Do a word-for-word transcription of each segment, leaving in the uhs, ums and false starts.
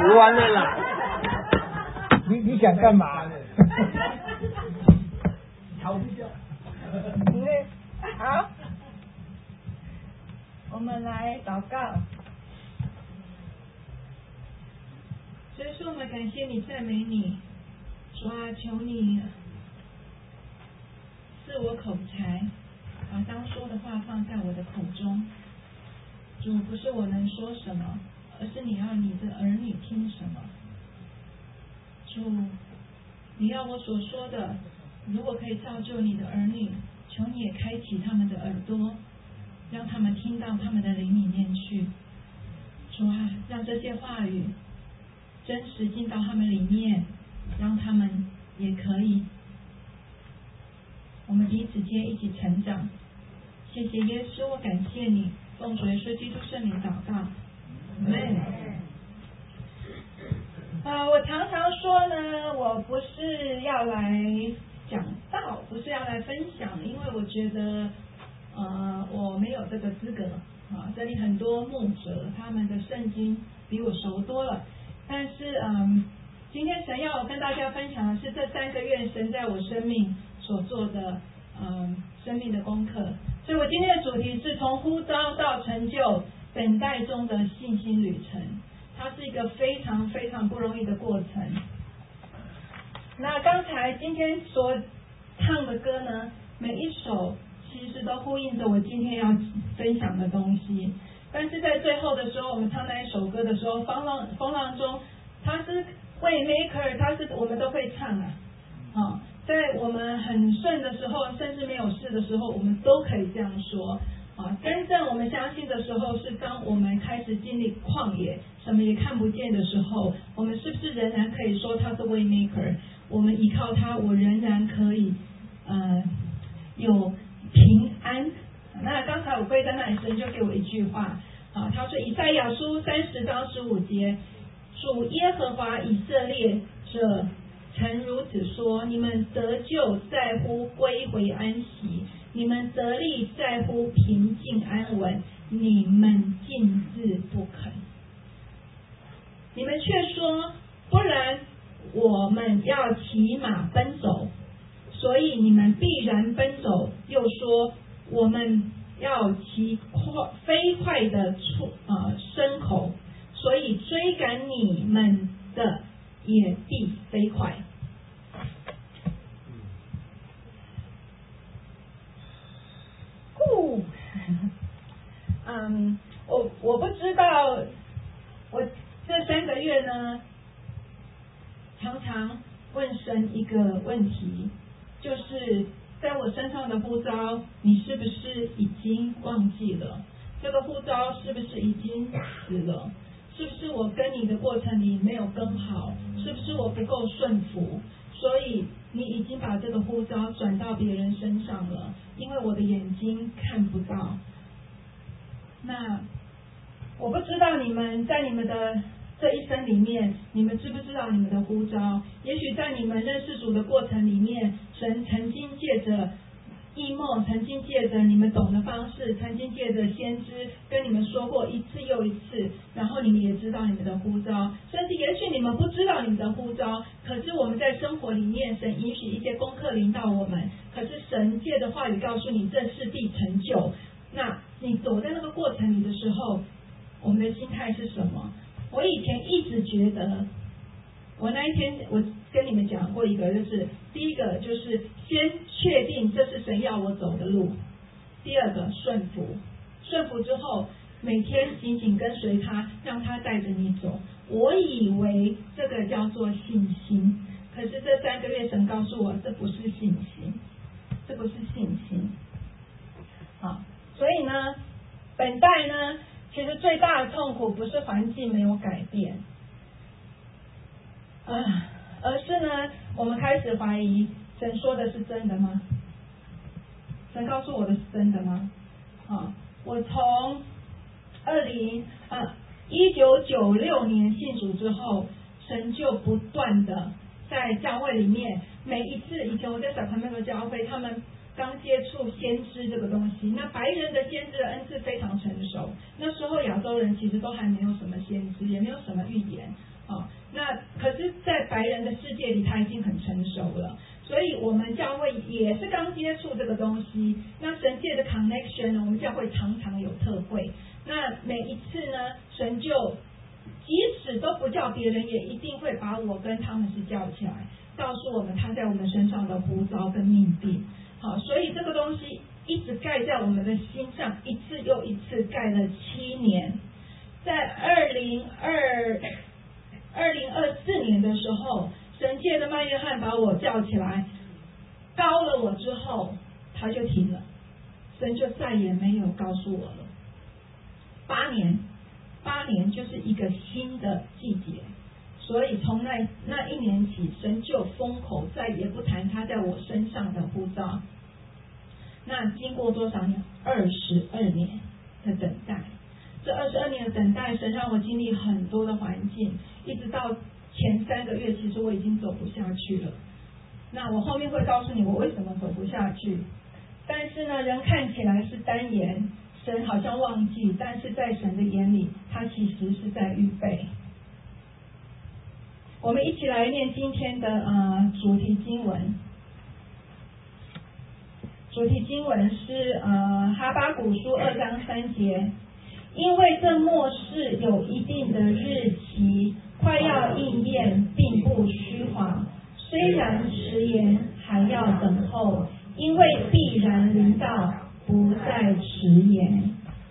读完了啦。 你你想干嘛？ 逃不掉。 好，我们来祷告。所以说，我们感谢你，赞美你，主啊，求你赐我口才，把当说的话放在我的口中。主，不是我能说什么，而是你要你的儿女听什么。主，你要我所说的，如果可以造就你的儿女，求你也开启他们的耳朵，让他们听到他们的灵里面去。主啊，让这些话语真实进到他们里面，让他们也可以，我们彼此间一起成长。谢谢耶稣，我感谢你，奉主耶稣基督圣名祷告，阿们。呃，我常常说呢，我不是要来讲道，不是要来分享，因为我觉得，呃，我没有这个资格啊。这里很多牧者，他们的圣经比我熟多了。但是，嗯，今天神要我跟大家分享的是这三个月神在我生命所做的，嗯，生命的功课。所以我今天的主题是从呼召到成就，等待中的信心旅程。它是一个非常非常不容易的过程。那刚才今天所唱的歌呢，每一首其实都呼应着我今天要分享的东西。但是在最后的时候，我们唱那一首歌的时候，风浪风浪中，它是 Waymaker， 它是我们都会唱啊。啊，在我们很顺的时候，甚至没有事的时候，我们都可以这样说。啊，真正我们相信的时候，是当我们开始经历旷野，什么也看不见的时候，我们是不是仍然可以说他是 Waymaker？ 我们依靠他，我仍然可以呃有平安。那刚才我跪在那里，神就给我一句话啊，他说以赛亚书三十章十五节，主耶和华以色列者曾如此说：你们得救在乎归回安息，你们得力在乎平静安稳，你们静自不肯。你们却说，不然我们要骑马奔走，所以你们必然奔走。又说，我们要骑快飞快的出啊牲口，所以追赶你们的也必飞快。呼，嗯，我我不知道，我这三个月呢，常常问神一个问题，就是在我身上的呼召，你是不是已经忘记了？这个呼召是不是已经死了？是不是我跟你的过程里没有跟好？是不是我不够顺服？所以你已经把这个呼召转到别人身上了，因为我的眼睛看不到。那我不知道你们在你们的这一生里面，你们知不知道你们的呼召？也许在你们认识主的过程里面，神曾经借着异梦，曾经借着你们懂的方式，曾经借着先知跟你们说过一次又一次，然后你们也知道你们的呼召，甚至也许你们不知道你们的呼召，可是我们在生活里面，神允许一些功课临到我们，可是神借着话语告诉你这事必成就。那你走在那个过程里的时候，我们的心态是什么？我以前一直觉得，我那一天我跟你们讲过一个，就是第一个就是先确定这是神要我走的路，第二个顺服，顺服之后每天紧紧跟随他，让他带着你走。我以为这个叫做信心，可是这三个月神告诉我，这不是信心，这不是信心。好，所以呢，等待呢，其实最大的痛苦不是环境没有改变，啊，而是呢，我们开始怀疑神说的是真的吗？神告诉我的是真的吗？啊，我从二零啊一九九六年信主之后，神就不断的在教会里面，每一次以前我在小朋友的教会，他们刚接触先知这个东西，那白人的先知的恩赐非常成熟，那时候亚洲人其实都还没有什么先知，也没有什么预言啊。 界里他已经很成熟了，所以我们教会也是刚接触这个东西。那神界的 connection 呢，我们教会常常有特会。那每一次呢，神就即使都不叫别人，也一定会把我跟他们是叫起来，告诉我们他在我们身上的呼召跟命定。好，所以这个东西一直盖在我们的心上，一次又一次盖了七年。在二零二二零二四年的时候，神界的麦约翰把我叫起来，高了我之后，他就停了，神就再也没有告诉我了。八年，八年就是一个新的季节，所以从那那一年起，神就封口，再也不谈他在我身上的呼召。那经过多少年？二十二年的等待。这二十二年的等待，神让我经历很多的环境，一直到前三个月，其实我已经走不下去了。那我后面会告诉你我为什么走不下去。但是呢，人看起来是单言，神好像忘记，但是在神的眼里，他其实是在预备。我们一起来念今天的呃主题经文。主题经文是呃哈巴谷书二章三节，因为这末世有一定的日期，快要应验，并不虚谎。虽然迟延，还要等候，因为必然临到，不再迟延。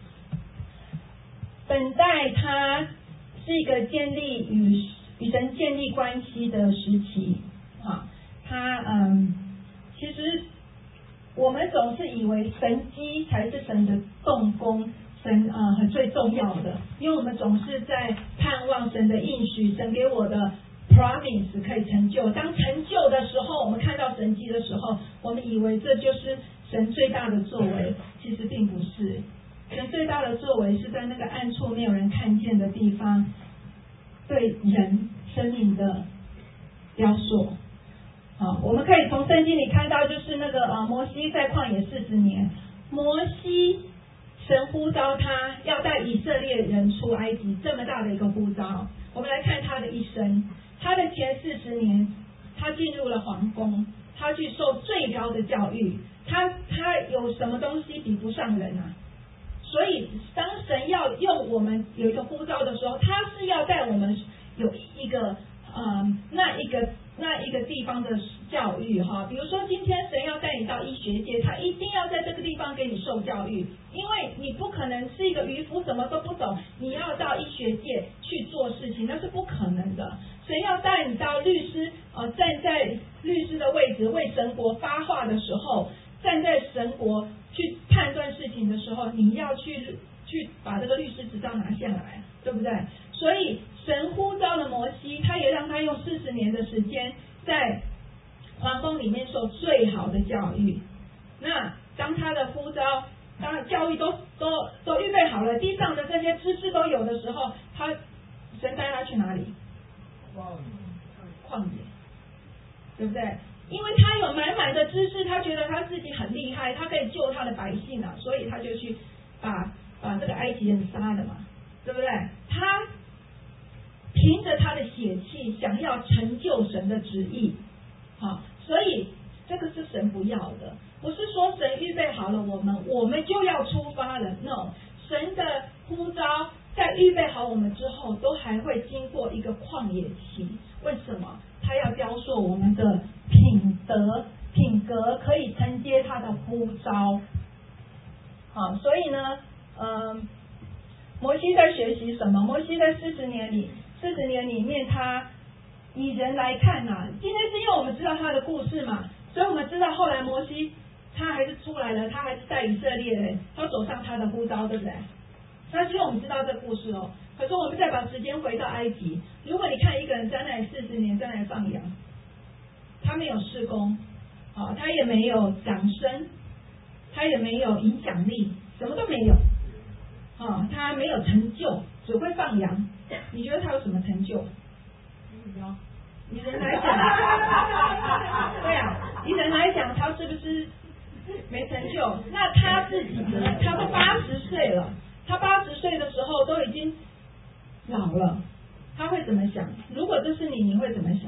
等待它是一个建立与与神建立关系的时期啊，它嗯，其实我们总是以为神机才是神的动工，神呃很最重要的，因为我们总是在盼望神的应许，神给我的 promise 可以成就。当成就的时候，我们看到神迹的时候，我们以为这就是神最大的作为，其实并不是。神最大的作为是在那个暗处没有人看见的地方，对人生命的雕塑。啊，我们可以从圣经里看到，就是那个呃摩西在旷野四十年，摩西神呼召他要带以色列人出埃及，这么大的一个呼召。我们来看他的一生，他的前四十年，他进入了皇宫，他去受最高的教育，他他有什么东西比不上人啊？所以当神要用我们有一个呼召的时候，他是要带我们有一个呃那一个那一个地方的教育哈。比如说今天神要带你到医学界，他一定要在这个地方给你受教育，因为你不可能是一个渔夫什么都不懂，你要到医学界去做事情，那是不可能的。神要带你到律师呃站在律师的位置为神国发话的时候，站在神国去判断事情的时候，你要去去把这个律师执照拿下来，对不对？所以神呼召了摩西，他也让他用四十年的时间在皇宫里面受最好的教育。那当他的呼召，当教育都都都预备好了，地上的这些知识都有的时候，他神带他去哪里？旷野，对不对？因为他有满满的知识，他觉得他自己很厉害，他可以救他的百姓啊，所以他就去把把这个埃及人杀了嘛，对不对？他凭着他的血气想要成就神的旨意，好，所以这个是神不要的，不是说神预备好了我们，我们就要出发了。No， 神的呼召在预备好我们之后，都还会经过一个旷野期。为什么？他要雕塑我们的品德、品格，可以承接他的呼召。好，所以呢，呃，摩西在学习什么？摩西在四十年里，四十年里面，他以人来看啊，今天是因为我们知道他的故事嘛，所以我们知道后来摩西他还是出来了，他还是带以色列人，他走上他的呼召，对不对？那是因为我们知道这个故事哦。可是我们再把时间回到埃及，如果你看一个人在那里四十年在那里放羊，他没有事工，啊，他也没有掌声，他也没有影响力，什么都没有，啊，他没有成就，只会放羊。你觉得他有什么成就？以人来讲，对啊，以人来讲，他是不是没成就？那他自己呢？他都八十岁了，他八十岁的时候都已经老了，他会怎么想？如果这是你，你会怎么想？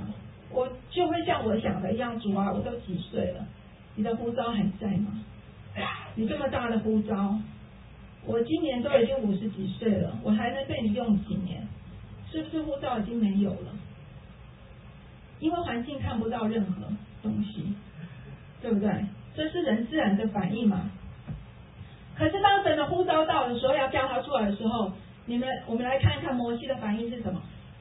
我就会像我想的一样，主啊，我都几岁了，你的呼召还在吗？你这么大的呼召，我今年都已经五十几岁了，我还能被你用几年？是不是呼召已经没有了？因为环境看不到任何东西，对不对？这是人自然的反应嘛。可是当神的呼召到的时候，要叫他出来的时候，你们我们来看一看摩西的反应是什么？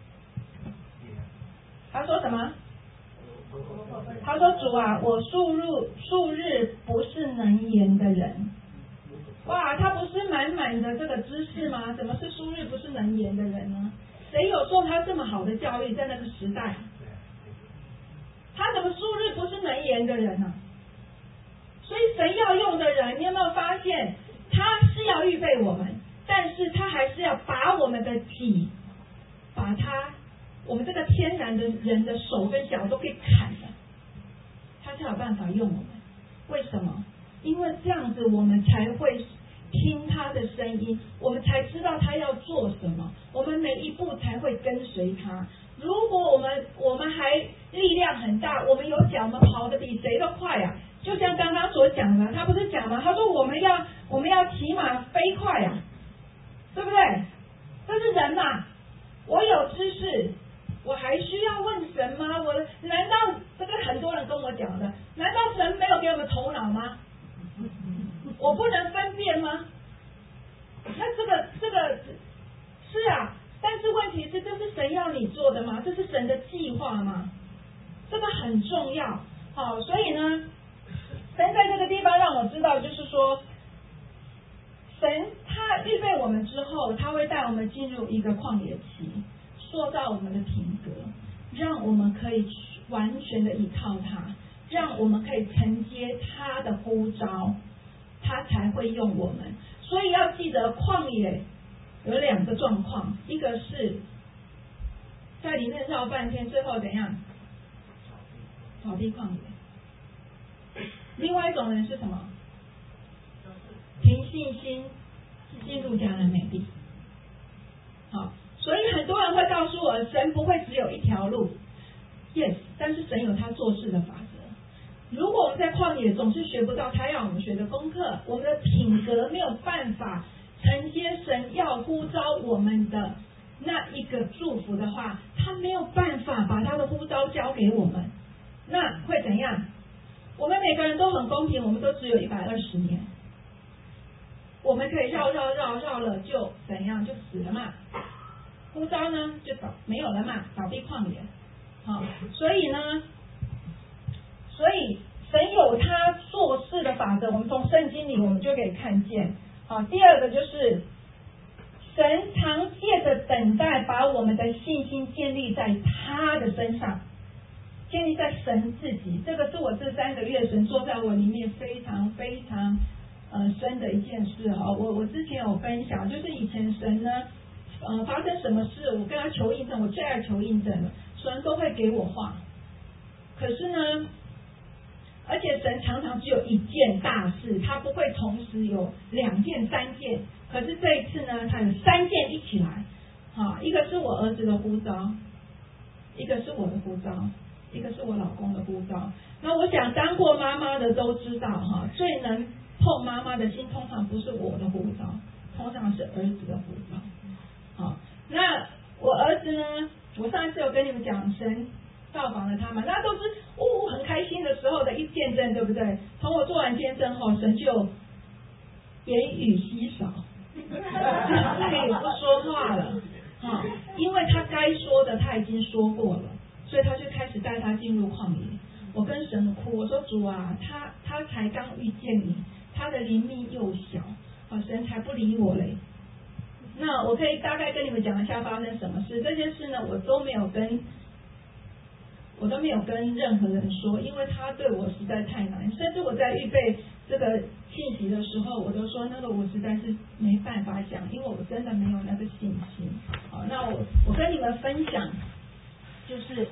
他说什么？他说主啊，我数日数日不是能言的人。哇，他不是满满的这个知识吗？怎么是数日不是能言的人呢？谁有受他这么好的教育，在那个时代？他怎么数日不是能言的人呢？所以神要用的人，你有没有发现，他是要预备我们，但是他还是要把我们的体，把他我们这个天然的人的手跟脚都给砍了，他才有办法用我们。为什么？因为这样子我们才会听他的声音，我们才知道他要做什么，我们每一步才会跟随他。如果我们我们还力量很大，我们有脚，我们跑得比谁都快啊！就像刚刚所讲的，他不是讲吗？他说我们要我们要骑马飞快啊，对不对？这是人嘛。我有知识，我还需要问神吗？我难道这个很多人跟我讲的，难道神没有给我们头脑吗？我不能分辨吗？那这个这个是啊，但是问题是，这是神要你做的吗？这是神的计划吗？这个很重要。好，所以呢，神在这个地方让我知道，就是说，神他预备我们之后，他会带我们进入一个旷野期，塑造我们的品格，让我们可以完全的依靠他，让我们可以承接他的呼召，他才会用我们。所以要记得，旷野有两个状况，一个是在里面绕半天，最后怎样？逃避旷野。另外一种人是什么？凭信心进入迦南美地。好，所以很多人会告诉我，神不会只有一条路 ，yes， 但是神有他做事的法则。如果我们在旷野总是学不到他要我们学的功课，我们的品格没有办法承接神要呼召我们的那一个祝福的话，他没有办法把他的呼召交给我们，那会怎样？我们每个人都很公平，我们都只有一百二十年，我们可以绕绕绕绕了就怎样，就死了嘛。呼召呢就倒没有了嘛，倒闭旷野。好，所以呢，所以神有他做事的法则，我们从圣经里我们就可以看见。好，第二个就是神常借着等待，把我们的信心建立在他的身上，建立在神自己。这个是我这三个月神做在我里面非常非常呃深的一件事哈。我我之前有分享，就是以前神呢呃发生什么事，我跟他求印证，我最爱求印证了，神都会给我话。可是呢，而且神常常只有一件大事，他不会同时有两件三件。可是这一次呢，他有三件一起来，哈，一个是我儿子的呼召，一个是我的呼召，一个是我老公的呼召。那我想当过妈妈的都知道，哈，最能碰妈妈的心，通常不是我的呼召，通常是儿子的呼召。好，那我儿子呢？我上一次有跟你们讲，神造访了他嘛，那都是呜很开心的时候的一见证，对不对？从我做完见证后，神就言语稀少，再也不说话了，哈、哦，因为他该说的他已经说过了，所以他就开始带他进入旷野。我跟神哭，我说主啊，他他才刚遇见你，他的灵命又小，啊，神才不理我嘞。那我可以大概跟你们讲一下发生什么事。这件事呢，我都没有跟我都没有跟任何人说，因为他对我实在太难。甚至我在预备这个信息的时候，我都说那个我实在是没办法讲，因为我真的没有那个信心。好，那我我跟你们分享，就是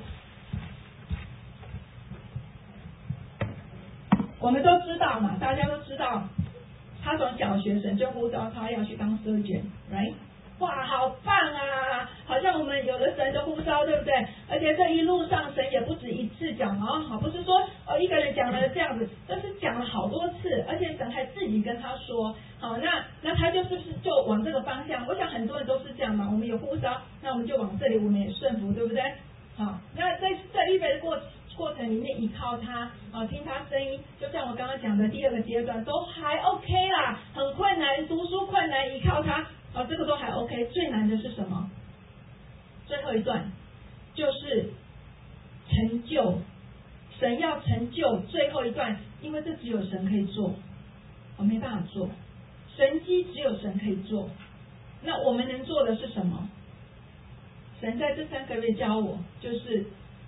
我们都知道嘛，大家都知道，他从小学生就呼召他要去当 surgeon，right？ 哇，好棒啊！好像我们有了神的呼召，对不对？而且这一路上神也不止一次讲哦，好，不是说哦一个人讲了这样子，但是讲了好多次，而且神还自己跟他说，好，那那他就是不是就往这个方向？我想很多人都是这样嘛，我们有呼召，那我们就往这里，我们也顺服，对不对？好，那在在预备的过过程里面，依靠他啊，听他声音，就像我刚刚讲的第二个阶段，都还 OK 啦，很困难，读书困难，依靠他啊，这个都还 OK。最难的是什么？最后一段就是成就，神要成就最后一段，因为这只有神可以做，我没办法做，神迹只有神可以做，那我们能做的是什么？神在这三个月教我，就是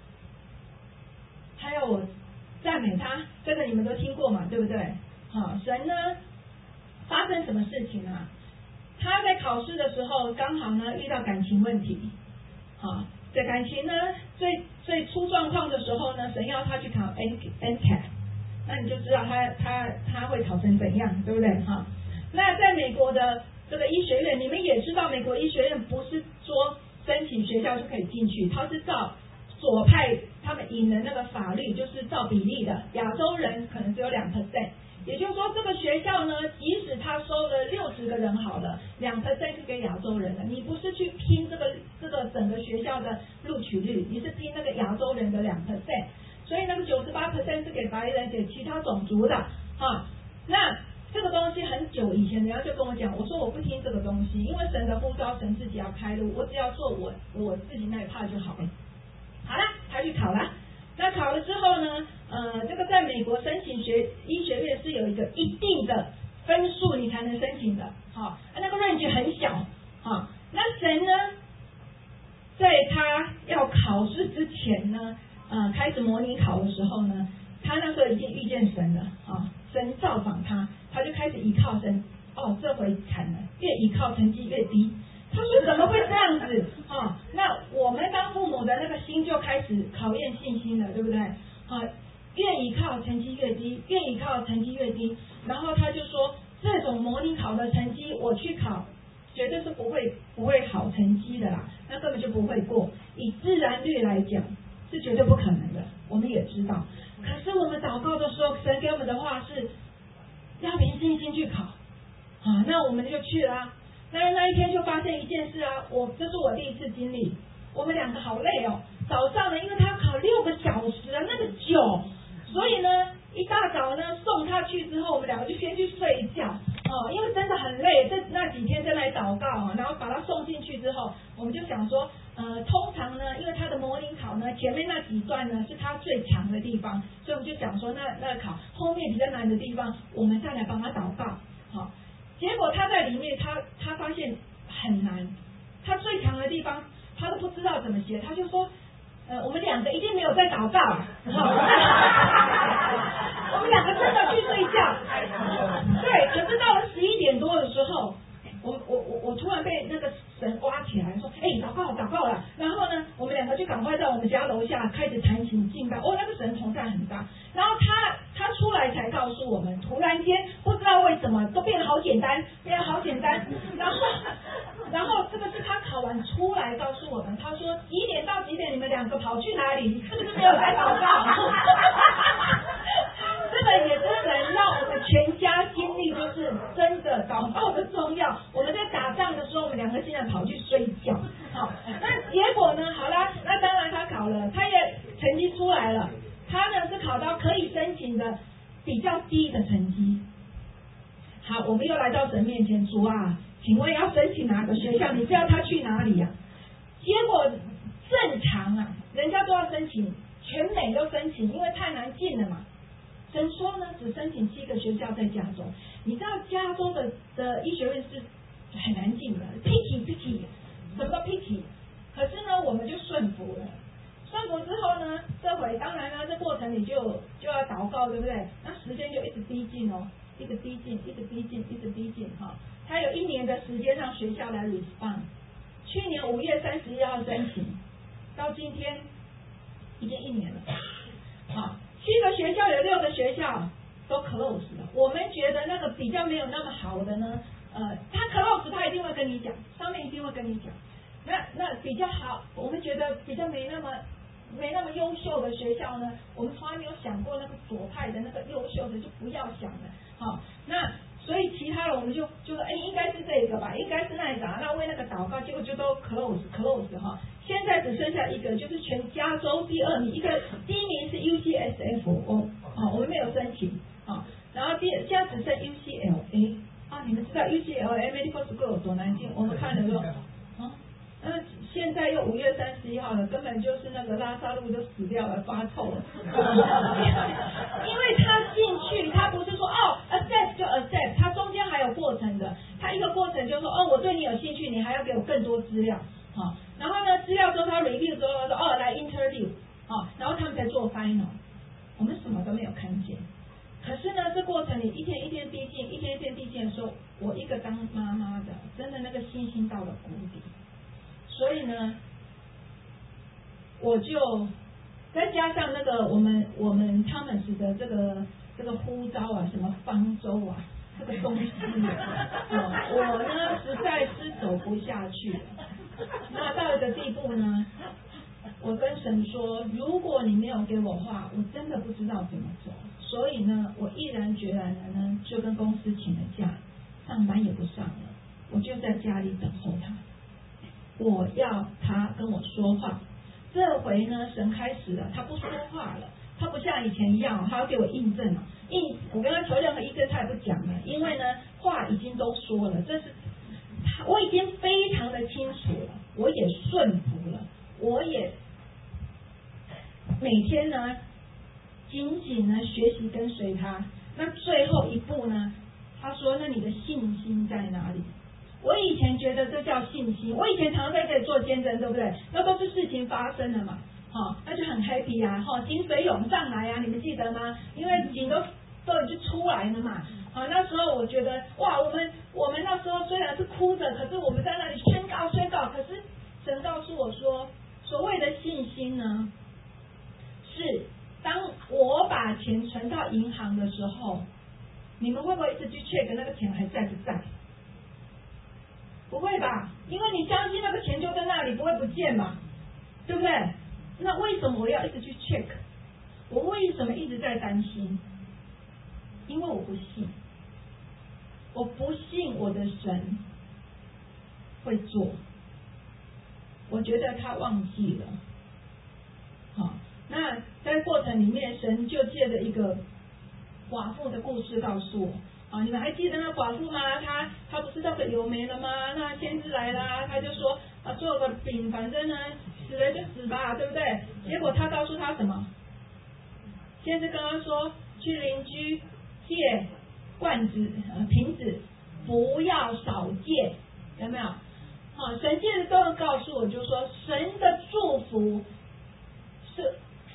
他要我赞美他，这个你们都听过嘛，对不对？好，神呢发生什么事情啊？他在考试的时候刚好呢遇到感情问题，好，在感情呢最最出状况的时候呢，神要他去考 N N C A T， 那你就知道他他他会考成怎样，对不对？哈，那在美国的这个医学院，你们也知道，美国医学院不是说申请学校就可以进去，他是照左派他们引的那个法律，就是照比例的，亚洲人可能只有两 percent， 也就是说这个学校呢，即使他收了六十个人好了，两 percent 是给亚洲人的，你不是去拼这个这个整个学校的录取率，你是拼那个亚洲人的两 percent， 所以那个九十八 percent 是给白人给其他种族的啊，那。这个东西很久以前，人家就跟我讲，我说我不听这个东西，因为神的呼召，神自己要开路，我只要做我我自己那一趴就好了。好了，他去考了，那考了之后呢，呃，这个在美国申请学医学院是有一个一定的分数你才能申请的，好、哦，那个 range 很小，好、哦，那神呢，在他要考试之前呢，呃，开始模拟考的时候呢，他那时候已经遇见神了，啊、哦，神造访他。他就开始依靠神，哦，这回惨了，越依靠成绩越低。他说怎么会这样子？哦，那我们当父母的那个心就开始考验信心了，对不对？啊、哦，越依靠成绩越低，越依靠成绩越低。然后他就说，这种模拟考的成绩我去考，绝对是不会不会好成绩的啦，那根本就不会过。以自然律来讲，是绝对不可能的，我们也知道。可是我们祷告的时候，神给我们的话是。要凭信心去考，啊，那我们就去了、啊。那那一天就发现一件事啊，我这是我第一次经历，我们两个好累哦。早上呢，因为他要考六个小时啊，那个久，所以呢，一大早呢送他去之后，我们两个就先去睡一觉，哦，因为真的很累，这那几天在那里祷告啊，然后把他送进去之后，我们就想说，呃，通常呢，因为他的模拟考呢，前面那几段呢是他最强的地方，所以我们就想说，那那个考后面比较难的地方，我们再来帮他祷告，好、哦，结果他在里面，他他发现很难，他最强的地方他都不知道怎么写，他就说。呃，我们两个一定没有在祷告，哦、我们两个真的去睡觉，对。可是到了十一点多的时候，我我我我突然被那个神挖起来，说，哎，祷告祷告了。然后呢，我们两个就赶快在我们家楼下开始弹琴敬拜。哦，那个神同在很大。然后他他出来才告诉我们，突然间不知道为什么都变得好简单，变得好简单。然后。然后这个是他考完出来告诉我们，他说几点到几点你们两个跑去哪里？是不是没有来祷告？这个也是能让我们全家经历，就是真的祷告的重要。我们在打仗的时候，我们两个竟然跑去睡觉。好，那结果呢？好啦，那当然他考了，他也成绩出来了。他呢是考到可以申请的比较低的成绩。好，我们又来到神面前，主啊，请问要申请哪个学校？你知道他去哪里呀、啊？结果正常啊，人家都要申请，全美都申请，因为太难进了嘛。神说呢，只申请七个学校在加州。你知道加州的的医学院是很难进的 ，picky picky， 什么都 picky。可是呢，我们就顺服了。顺服之后呢，这回当然呢，这过程里就就要祷告，对不对？那时间就一直逼近哦。一直逼近，一直逼近，一直逼近哈！他有一年的时间让学校来 respond。去年五月三十一号申请，到今天已经一年了。好，七个学校有六个学校都 close 了。我们觉得那个比较没有那么好的呢， 呃，他 close 他一定会跟你讲，上面一定会跟你讲。那那比较好，我们觉得比较没那么没那么优秀的学校呢，我们从来没有想过那个左派的那个优秀的就不要想了。好，那所以其他的我们就就说，哎，应该是这个吧，应该是那一个，那为那个祷告，结果就都 close close 哈。现在只剩下一个，就是全加州第二名，一个第一名是 U C S F， 我哦我们没有申请啊，然后第现在只剩 U C L A 啊，你们知道 U C L A Medical School 有多难进？我们看的时候啊。那现在又五月三十一号了，根本就是那个拉萨路都死掉了，发臭了。因为他进去，他不是说哦 accept 就 accept， 他中间还有过程的。他一个过程就是说哦，我对你有兴趣，你还要给我更多资料，好、哦，然后呢，资料之后他 review 之后说哦来 interview， 好、哦，然后他们才做 final， 我们什么都没有看见。可是呢，这过程里一天一天递进，一天一天递进的时候，我一个当妈妈的，真的那个信心到了谷底。所以呢，我就再加上那个我们我们他们的这个这个呼召啊，什么方舟啊，这个东西，哦，我呢实在是走不下去了。那到一个地步呢，我跟神说，如果你没有给我话，我真的不知道怎么走。所以呢，我毅然决然的呢，就跟公司请了假，上班也不上了，我就在家里等候他。我要他跟我说话，这回呢，神开始了，他不说话了，他不像以前一样，他要给我印证了，印我跟他求任何印证，他也不讲了，因为呢，话已经都说了，这是我已经非常的清楚了，我也顺服了，我也每天呢，紧紧呢学习跟随他。那最后一步呢，他说：“那你的信心在哪里？”我以前觉得这叫信心，我以前常常在这里做见证，对不对？那都是事情发生了嘛，哦，那就很 happy 啊，哈、哦，井水涌上来啊，你们记得吗？因为井都都已经出来了嘛，好、哦，那时候我觉得哇，我们我们那时候虽然是哭着，可是我们在那里宣告宣告，可是神告诉我说，所谓的信心呢，是当我把钱存到银行的时候，你们会不会一直去 check 那个钱还在不在？不会吧，因为你相信那个钱就在那里，不会不见嘛，对不对？那为什么我要一直去 check？ 我为什么一直在担心？因为我不信，我不信我的神会做，我觉得他忘记了。好，那在过程里面，神就借着一个寡妇的故事告诉我。啊，你们还记得那寡妇吗？她她不是那个有没了吗？那先知来啦，他就说啊，做个饼，反正呢死了就死吧，对不对？结果他告诉他什么？先知跟他说，去邻居借罐子、呃、瓶子，不要少借，有没有？好，神借的都告诉我，就是说神的祝福是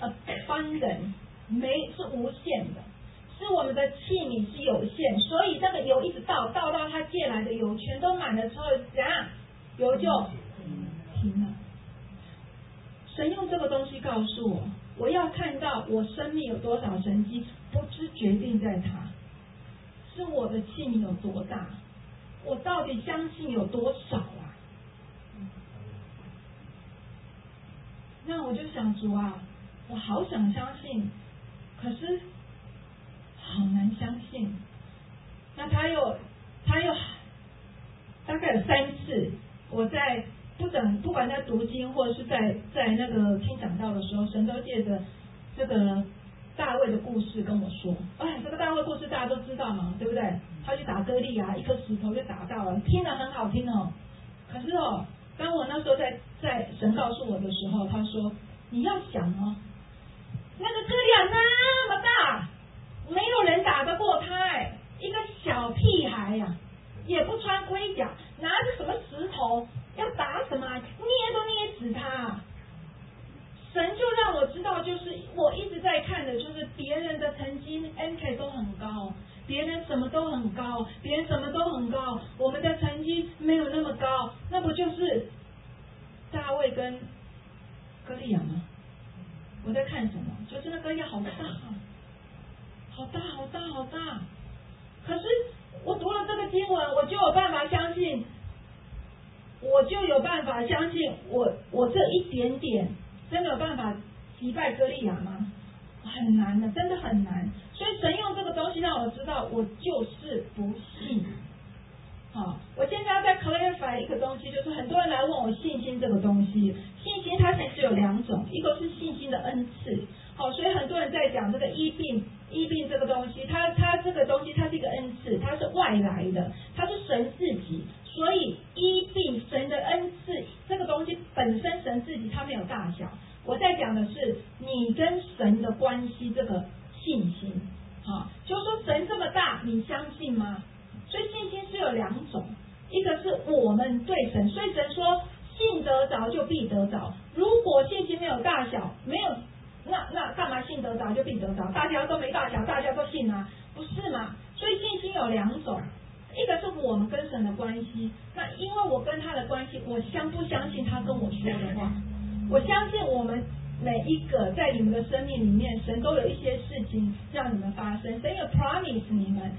abundant， 没是无限的。是我们的器皿是有限，所以那个油一直倒倒到他借来的油全都满了之后，怎样？油就停了。神用这个东西告诉我，我要看到我生命有多少神迹，不是决定在他，是我的器皿有多大，我到底相信有多少啊？那我就想主啊，我好想相信，可是好难相信。那他又他又大概有三次，我在不等不管在读经或者是在在那个听讲道的时候，神都借着这个大卫的故事跟我说，哎，这个大卫故事大家都知道嘛，对不对？他去打歌利亚，一颗石头就打到了，听得很好听哦。可是哦，当我那时候在在神告诉我的时候，他说你要想哦，那个歌利亚那么大，没有人打得过他哎。一个小屁孩呀、啊，也不穿盔甲，拿着什么石头要打什么，捏都捏死他。神就让我知道，就是我一直在看的，就是别人的成绩 M K 都很高，别人什么都很高，别人什么都很高，我们的成绩没有那么高，那不就是大卫跟歌利亚吗？我在看什么？就是那歌利亚好大，好大，好大，好大。可是我读了这个经文，我就有办法相信，我就有办法相信我我这一点点真的有办法击败歌利亚吗？很难的，真的很难。所以神用这个东西让我知道，我就是不信。好，我现在要再 clarify 一个东西，就是很多人来问我信心这个东西，信心它其实有两种，一个是信心的恩赐。好，所以很多人在讲这个医病，医病这个东西，它它这个东西它是一个恩赐，它是外来的，它是神自己。所以医病神的恩赐这个东西本身神自己它没有大小。我在讲的是你跟神的关系这个信心。好，就是说神这么大，你相信吗？所以信心是有两种，一个是我们对神，所以神说信得着就必得着。如果信心没有大小，没有那那干嘛信得着就必得着？大家都没大小，大家都信啊，不是嘛？所以信心有两种，一个是我们跟神的关系，那因为我跟他的关系，我相不相信他跟我说的话？我相信我们每一个在你们的生命里面，神都有一些事情让你们发生，神有 promise 你们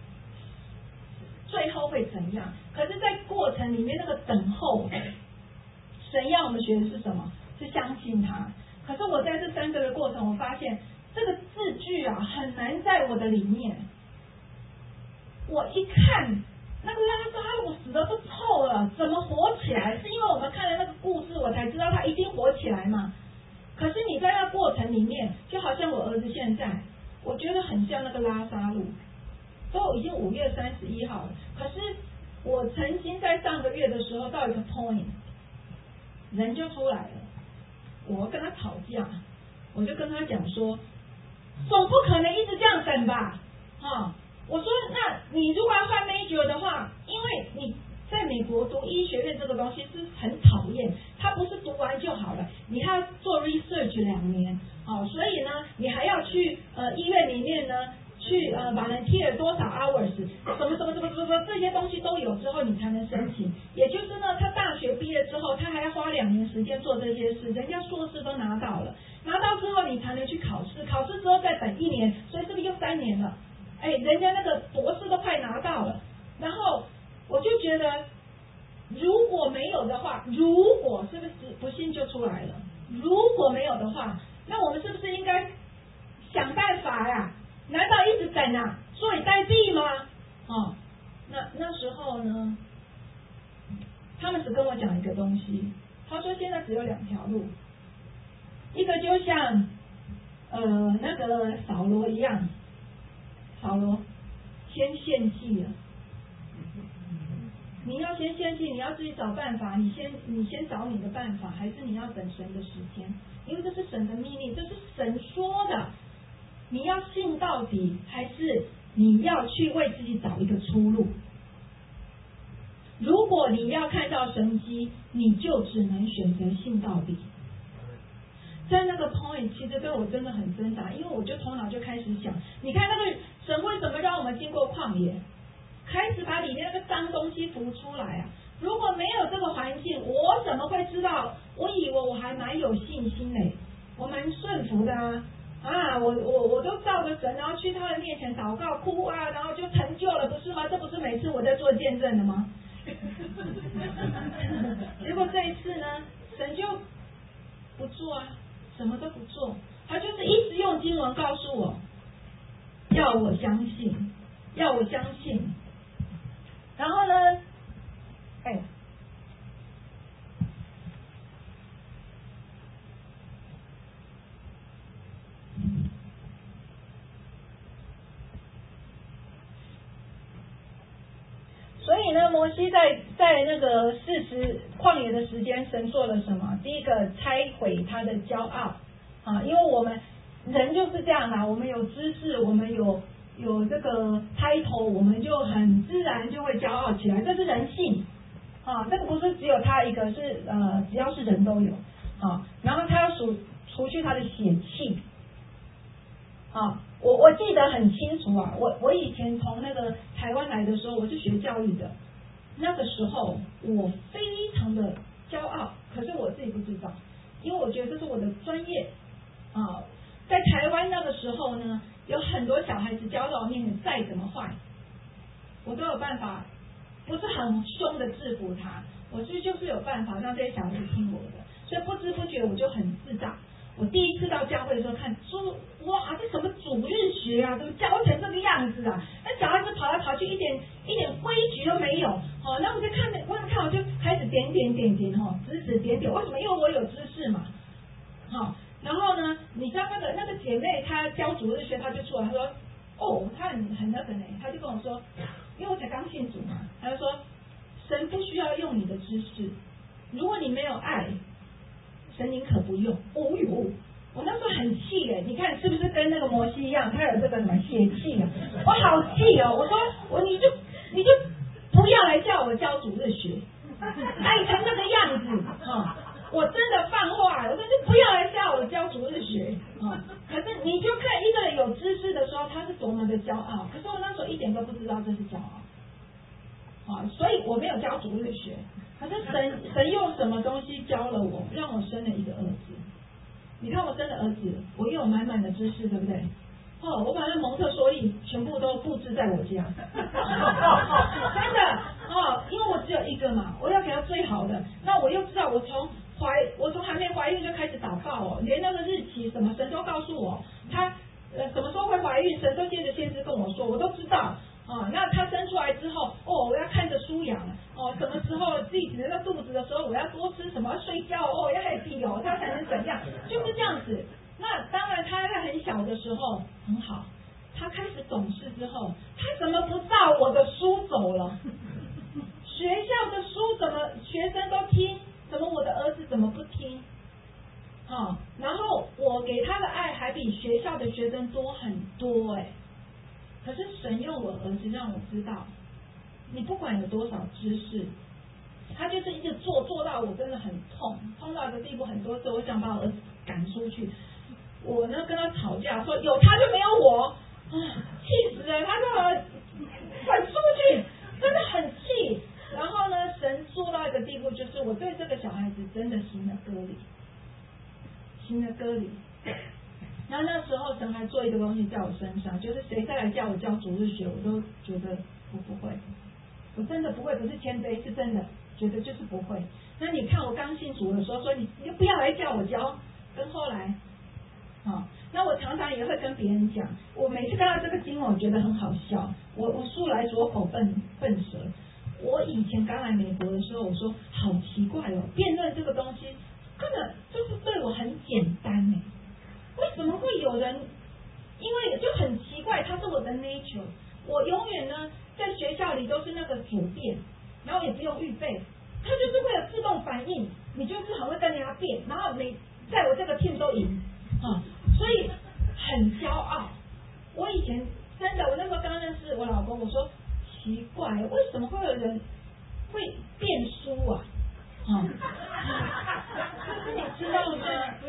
最后会怎样？可是，在过程里面那个等候，神要我们学的是什么？是相信他。可是我在这三个的过程，我发现这个字句啊很难在我的里面。我一看那个拉撒路死得不臭了，怎么活起来？是因为我们看了那个故事，我才知道他一定活起来嘛。可是你在那过程里面，就好像我儿子现在，我觉得很像那个拉撒路。都已经五月三十一号了，可是我曾经在上个月的时候到一个 point， 人就出来了，我跟他吵架，我就跟他讲说，总不可能一直这样等吧，啊，我说那你如果要换 major 的话，因为你在美国读医学院这个东西是很讨厌，它不是读完就好了，你还要做 research 两年，哦，所以呢，你还要去呃医院里面呢。去呃volunteer多少 hours， 什么什么什么什么这些东西都有之后，你才能申请。也就是呢，他大学毕业之后，他还要花两年时间做这些事。人家硕士都拿到了，拿到之后你才能去考试，考试之后再等一年，所以是不是又三年了？哎，人家那个博士都快拿到了。然后我就觉得，如果没有的话，如果是不是不幸就出来了？如果没有的话，那我们是不是应该想办法呀？难道一直等啊，坐以待毙吗？哦，那那时候呢，他们只跟我讲一个东西，他说现在只有两条路，一个就像呃那个扫罗一样，扫罗先献祭了，你要先献祭，你要自己找办法，你先你先找你的办法，还是你要等神的时间？因为这是神的命令，这是神说的。你要信到底，还是你要去为自己找一个出路？如果你要看到神迹，你就只能选择信到底。在那个 point， 其实对我真的很挣扎，因为我就头脑就开始想，你看那个神为什么让我们经过旷野，开始把里面那个脏东西浮出来啊？如果没有这个环境，我怎么会知道？我以为我还蛮有信心嘞，我蛮顺服的啊。啊，我我我都照着神，然后去他的面前祷告哭啊，然后就成就了，不是吗？这不是每次我在做见证的吗？结果这一次呢，神就不做啊，什么都不做，他就是一直用经文告诉我，要我相信，要我相信。然后呢，哎。所以呢，摩西在在那个四十旷野的时间，神做了什么？第一个，拆毁他的骄傲啊，因为我们人就是这样啦，我们有知识，我们有有这个 title， 我们就很自然就会骄傲起来，这是人性啊，这个不是只有他一个，是呃，只要是人都有啊。然后他要除除去他的血气。啊，我我记得很清楚啊，我我以前从那个台湾来的时候，我是学教育的，那个时候我非常的骄傲，可是我自己不知道，因为我觉得这是我的专业啊。在台湾那个时候呢，有很多小孩子教到我面前再怎么坏， 我都有办法，不是很凶的制服他，我是就是有办法让这些小孩子听我的，所以不知不觉我就很自大。我第一次到教会的时候看，说哇，这什么主日学啊，怎么教成这个样子啊？那小孩子跑来跑去，一点一点规矩都没有。好、哦，那我就看，我看我就开始点点点点哈，指指点点。为什么？因为我有知识嘛。好、哦，然后呢，你知道那个那个姐妹她教主日学，她就出来，她说，哦，她很很那个呢，她就跟我说，因为我才刚信主嘛，她就说，神不需要用你的知识，如果你没有爱。神宁可不用。哦呦，我那时候很气耶，你看是不是跟那个摩西一样，他有这个什么血气啊？我好气哦！我说我你就你就不要来叫我教主日学，爱成那个样子啊、哦！我真的放话，我说就不要来叫我教主日学啊、哦！可是你就看一个人有知识的时候，他是多么的骄傲。可是我那时候一点都不知道这是骄傲啊、哦，所以我没有教主日学。可是神神用什么东西教了我，让我生了一个儿子。你看我生了儿子，我又有满满的知识，对不对？哦，我把那蒙特梭利全部都布置在我家，真的哦，因为我只有一个嘛，我要给他最好的。那我又知道，我从怀我从还没怀孕就开始祷告哦，连那个日期什么神都告诉我，他呃什么时候会怀孕，神都借着先知跟我说，我都知道。哦，那他生出来之后，哦，我要看着书养，哦，什么时候自己那个肚子的时候，我要多吃什么，睡觉，哦，要 happy 哦，他才能怎样，就是这样子。那当然，他在很小的时候很好，他开始懂事之后，他怎么不照我的书走了？学校的书怎么学生都听，怎么我的儿子怎么不听？哦，然后我给他的爱还比学校的学生多很多哎。可是神用我儿子让我知道，你不管有多少知识，他就是一直做做到我真的很痛，痛到一个地步，很多次我想把我儿子赶出去。我呢跟他吵架，说有他就没有我，啊，气死了！他说滚出去，真的很气。然后呢，神做到一个地步，就是我对这个小孩子真的行了割礼，行了割礼。然后那时候神还做一个东西在我身上，就是谁再来叫我教主日学，我都觉得我不会，我真的不会，不是谦卑，是真的觉得就是不会。那你看我刚信主的时候说你就不要来叫我教，跟后来，啊，那我常常也会跟别人讲，我每次看到这个经文，我觉得很好笑。我我素来拙口笨笨舌，我以前刚来美国的时候，我说好奇怪哦，辩论这个东西根本就是对我很简单哎。为什么会有人？因为就很奇怪，它是我的 nature。我永远呢，在学校里都是那个主辩，然后也不用预备，它就是会有自动反应，你就是很会跟人家辩，然后每在我这个 team 都赢啊，所以很骄傲。我以前真的，我那时候刚认识我老公，我说奇怪，为什么会有人会辩输啊？啊，可是你知道吗？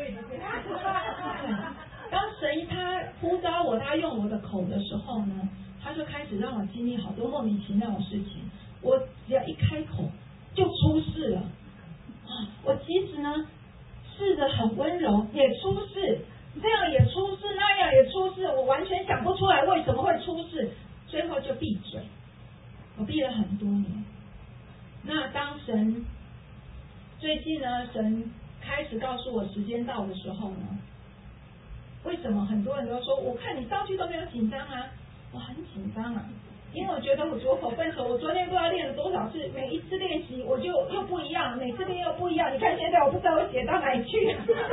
当神他呼召我，他用我的口的时候呢，他就开始让我经历好多莫名其妙的事情。我只要一开口就出事了啊！我即使呢试着很温柔，也出事，这样也出事，那样也出事，我完全想不出来为什么会出事，最后就闭嘴。我闭了很多年。那当神最近呢，神开始告诉我时间到的时候呢，为什么很多人都说，我看你上去都没有紧张啊？我很紧张啊，因为我觉得我拙口笨舌，我昨天不知道练了多少次，每一次练习我就又不一样，每次练又不一样。你看现在我不知道我写到哪里去。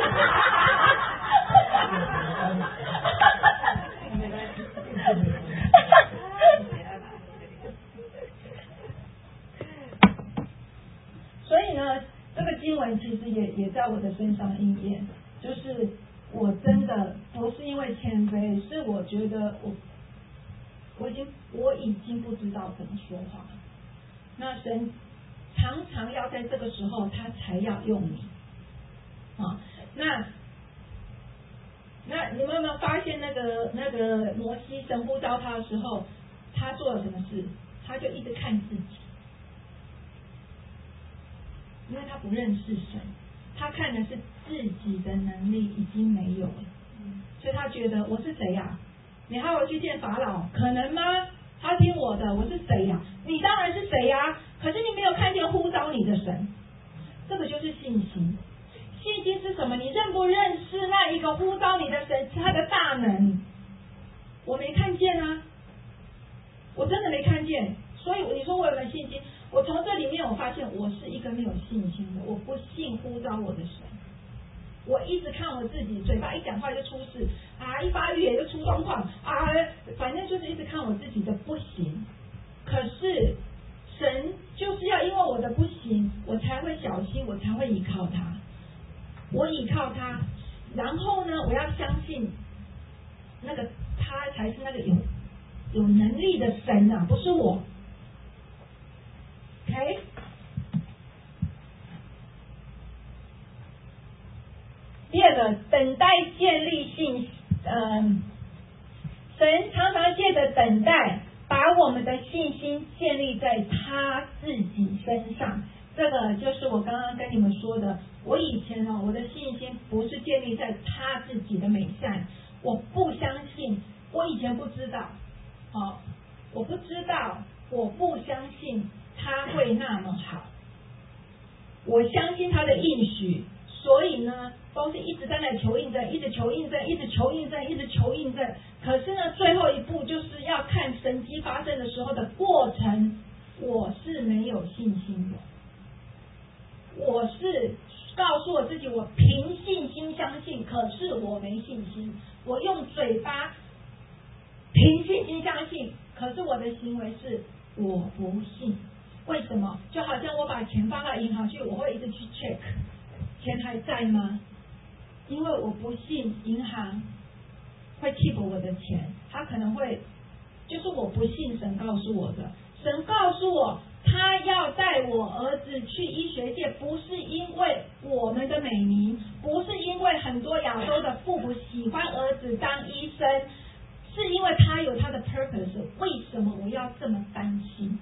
所以呢，这个经文其实也也在我的身上应验，就是我真的不是因为谦卑，是我觉得我我已经我已经不知道怎么说话了。那神常常要在这个时候，他才要用你啊。那那你们有没有发现那个那个摩西神呼召他的时候，他做了什么事？他就一直看自己。因为他不认识神，他看的是自己的能力已经没有了，所以他觉得我是谁呀、啊？你还要我去见法老，可能吗？ 他听我的，我是谁呀、啊？你当然是谁呀、啊？可是你没有看见呼召你的神，这个就是信心。信心是什么？你认不认识那一个呼召你的神，他的大能？我没看见啊，我真的没看见。所以你说我有没有信心？我从这里面我发现我是一个没有信心的，我不信呼召我的神。我一直看我自己，嘴巴一讲话就出事啊，一发语言就出状况啊，反正就是一直看我自己的不行。可是神就是要因为我的不行，我才会小心，我才会依靠他。我依靠他，然后呢，我要相信那个他才是那个有有能力的神啊，不是我。OK。第二个，等待建立信，嗯，神常常借着等待，把我们的信心建立在他自己身上。这个就是我刚刚跟你们说的，我以前哦，我的信心不是建立在他自己的美善，我不相信，我以前不知道，哦，我不知道，我不相信他会那么好，我相信他的应许。所以呢，都是一直在那求印证，一直求印证，一直求印证，一直求印证。可是呢，最后一步就是要看神迹发生的时候的过程，我是没有信心的。我是告诉我自己，我凭信心相信，可是我没信心。我用嘴巴凭信心相信，可是我的行为是我不信。为什么？就好像我把钱放到银行去，我会一直去 check。钱还在吗？因为我不信银行会 keep 我的钱，他可能会，就是我不信神告诉我的。神告诉我，他要带我儿子去医学界，不是因为我们的美名，不是因为很多亚洲的父母喜欢儿子当医生，是因为他有他的 purpose。为什么我要这么担心？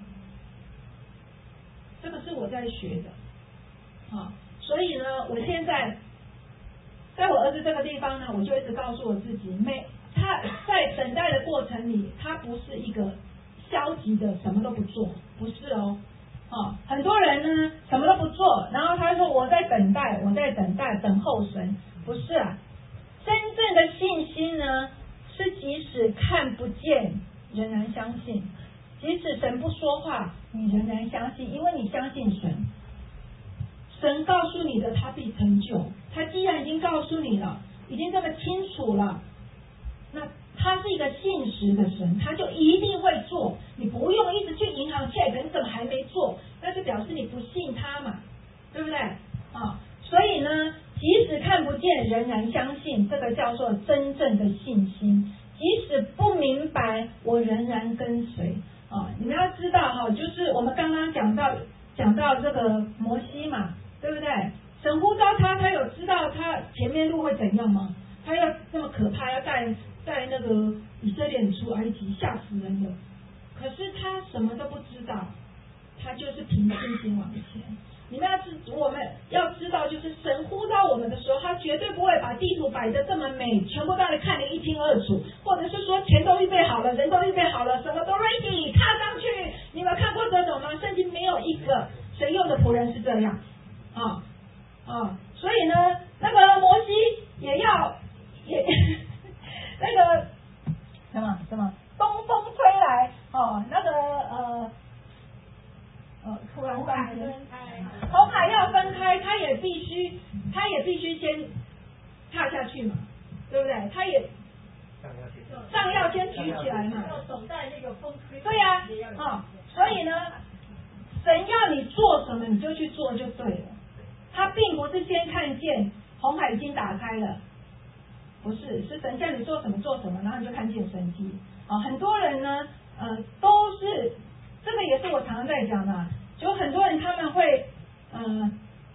这个是我在学的，啊。所以呢，我现在在我儿子这个地方呢，我就一直告诉我自己，每他在等待的过程里，他不是一个消极的什么都不做，不是哦，哦，很多人呢什么都不做，然后他说我在等待，我在等待，等候神，不是啊，真正的信心呢，是即使看不见，仍然相信，即使神不说话，你仍然相信，因为你相信神。神告诉你的，他必成就。他既然已经告诉你了，已经这么清楚了，那他是一个信实的神，他就一定会做。你不用一直去银行 check， 你怎么还没做？那就表示你不信他嘛，对不对？啊，所以呢，即使看不见，仍然相信，这个叫做真正的信心。即使不明白，我仍然跟随。啊，你们要知道哈，就是我们刚刚讲到讲到这个摩西嘛。对不对？神呼召他，他有知道他前面路会怎样吗？他要这么可怕，要带带那个以色列人出埃及，吓死人的。可是他什么都不知道，他就是凭信心往前。你们要知，我们要知道，就是神呼召我们的时候，他绝对不会把地图摆得这么美，全部让你看得一清二楚，或者是说钱都预备好了，人都预备好了，什么都 ready， 踏上去。你有没有看过这种吗？圣经没有一个神用的仆人是这样。啊啊，所以呢，那个摩西也要也那个什么什么东风吹来哦，那个呃呃突然忘记，红海要分开，他也必须他也必须先踏下去嘛，对不对？他也杖要先举起来嘛，手在那个风吹，对呀，啊，所以呢，神要你做什么你就去做就对了。他并不是先看见红海已经打开了，不是，是神叫你做什么做什么，然后你就看见神迹。啊，很多人呢，呃，都是这个也是我常常在讲的，就很多人他们会，呃，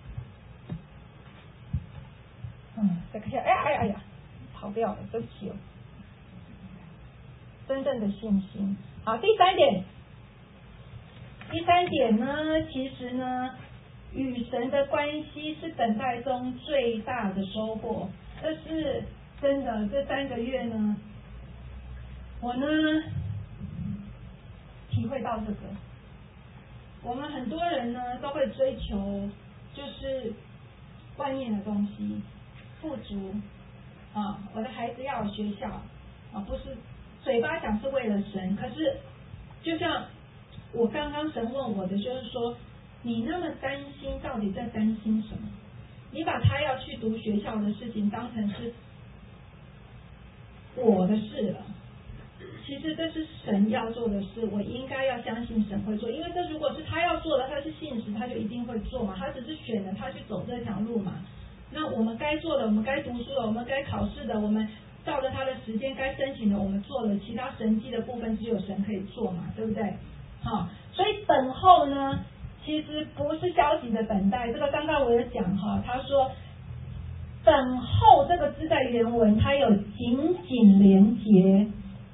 嗯，这个下，哎呀哎呀哎呀，跑掉了，对不起哦。真正的信心。好，第三点，第三点呢，其实呢。与神的关系是等待中最大的收获，这是真的。这三个月呢，我呢体会到这个。我们很多人呢都会追求就是外面的东西，富足啊，我的孩子要有学校啊，不是嘴巴讲是为了神，可是就像我刚刚神问我的，就是说你那么担心，到底在担心什么？你把他要去读学校的事情当成是我的事了，其实这是神要做的事，我应该要相信神会做，因为这如果是他要做的，他是信实，他就一定会做嘛，他只是选了他去走这条路嘛。那我们该做的，我们该读书的，我们该考试的，我们照着他的时间该申请的，我们做了，其他神迹的部分只有神可以做嘛，对不对？好，所以等候呢，其实不是消极的等待，这个刚刚我有讲哈，他说等候这个字在原文它有紧紧连结，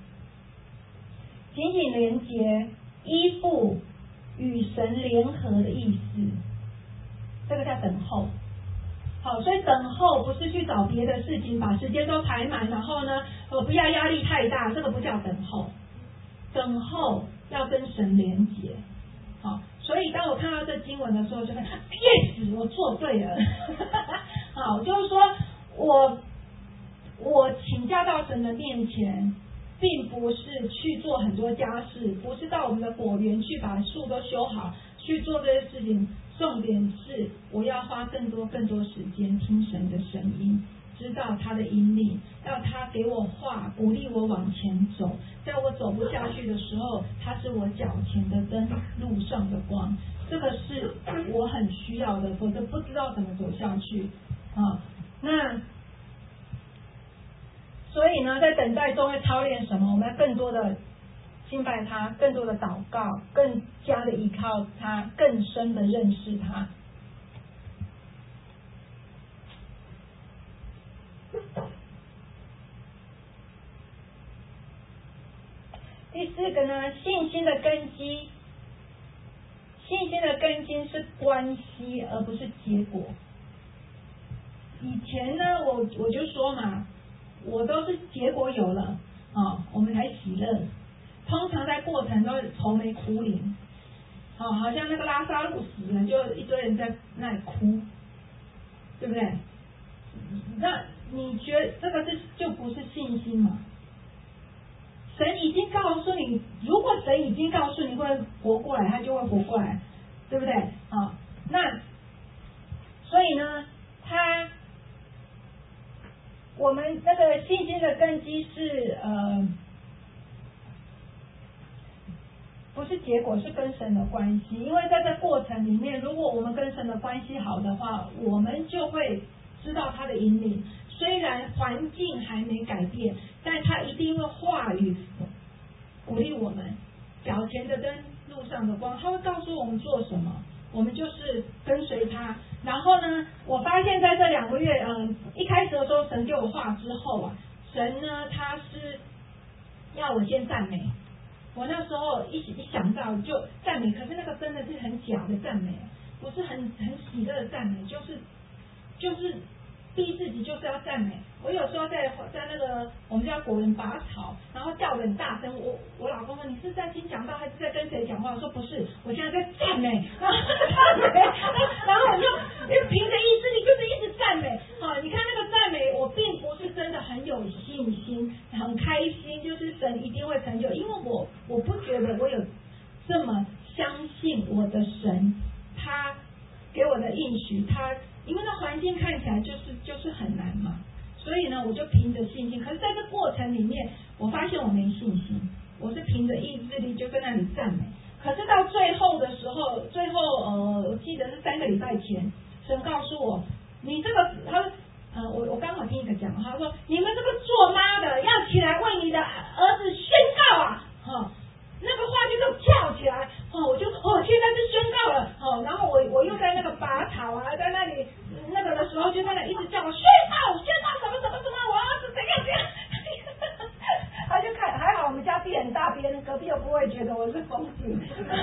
紧紧连结，依附与神联合的意思，这个叫等候。好，所以等候不是去找别的事情，把时间都排满，然后呢，呃，不要压力太大，这个不叫等候。等候要跟神连结。好，所以当我看到这经文的时候，就看 yes， 我做对了。好，就是说我我请假到神的面前，并不是去做很多家事，不是到我们的果园去把树都修好，去做这些事情。重点是我要花更多更多时间听神的声音，知道他的引领，要他给我话，鼓励我往前走，在我走不下去的时候，他是我脚前的灯，路上的光，这个是我很需要的，否则不知道怎么走下去啊。那所以呢，在等待中会操练什么？我们要更多的敬拜他，更多的祷告，更加的依靠他，更深的认识他。第四个呢，信心的根基。信心的根基是关系，而不是结果。以前呢，我我就说嘛，我都是结果有了啊、哦，我们才喜乐。通常在过程都愁眉苦脸，哦，好像那个拉撒路死了，就一堆人在那里哭，对不对？那你觉得这个是就不是信心嘛？神已经告诉你，如果神已经告诉你会活过来，他就会活过来，对不对？啊、哦，那所以呢，他我们那个信心的根基是呃。不是结果，是跟神的关系。因为在这过程里面，如果我们跟神的关系好的话，我们就会知道他的引领。虽然环境还没改变，但他一定会话语鼓励我们，脚前的灯，路上的光，他会告诉我们做什么，我们就是跟随他。然后呢，我发现在这两个月，嗯，一开始的时候神给我话之后啊，神呢他是要我先赞美。我那时候一一想到就赞美，可是那个真的是很假的赞美，不是很很喜乐的赞美，就是就是逼自己就是要赞美。我有时候在在那个我们家果园拔草，然后叫得很大声，我我老公说你是在听讲道还是在跟谁讲话？我说不是，我现在在赞美，然后然后我就因为凭着意志力就是一直赞美。好，你看那个赞美，我并不是真的很有信心，很开心，就是神一定会成就，因为我我不觉得我有这么相信我的神，他给我的应许，他因为那环境看起来就是就是很难嘛，所以呢，我就凭着信心。可是在这过程里面，我发现我没信心，我是凭着意志力就在那里赞美。可是到最后的时候，最后呃，我记得是三个礼拜前，神告诉我。你这个，他说，呃，我我刚好听一个讲，他说，你们这个做妈的要起来为你的儿子宣告啊，哈、哦，那个话就给我跳起来，哦，我就哦，现在是宣告了，哦，然后我我又在那个拔草啊，在那里那个的时候，就在那一直叫我宣告，宣告什么什么什么，我儿子怎样怎样，他就看还好我们家地很大，别人隔壁又不会觉得我是疯子，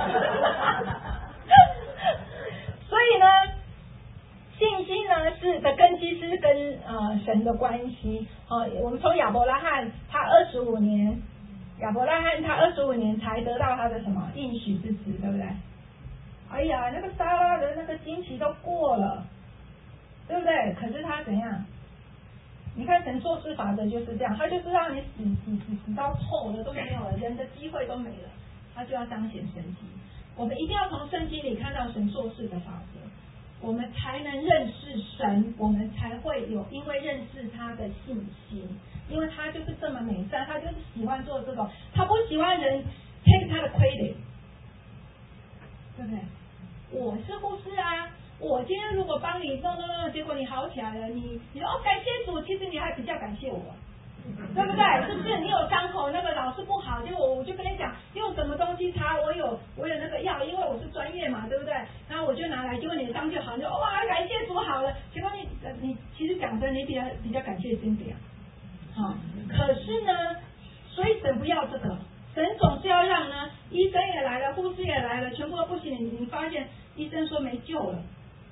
所以呢。信心呢是的根基是跟呃神的关系，呃，我们从亚伯拉罕他二十五年亚伯拉罕他二十五年才得到他的什么应许之子，对不对？哎呀，那个撒拉的那个经期都过了，对不对？可是他怎样？你看神做事法则就是这样，他就是让你死死死死到臭了都没有了，人的机会都没了，他就要彰显神迹。我们一定要从圣经里看到神做事的法则，我们才能认识神，我们才会有因为认识他的信心，因为他就是这么美善，他就是喜欢做这种，他不喜欢人 take 他的 credit， 对不对？我是护士啊，我今天如果帮你弄弄弄，结果你好起来了，你你说哦感谢主，其实你还比较感谢我，对不对？是不是？你有伤口，那个老是不好，结果我就跟你讲用什么东西擦，我有我有那个药，因为我是专业嘛，对不对？然后我就拿来，结果你的伤就好，你就哇感谢主好了，结果你你其实讲真，你比较比较感谢真的呀，好，可是呢，所以神不要这个。神总是要让呢，医生也来了，护士也来了，全部都不行。你你发现医生说没救了，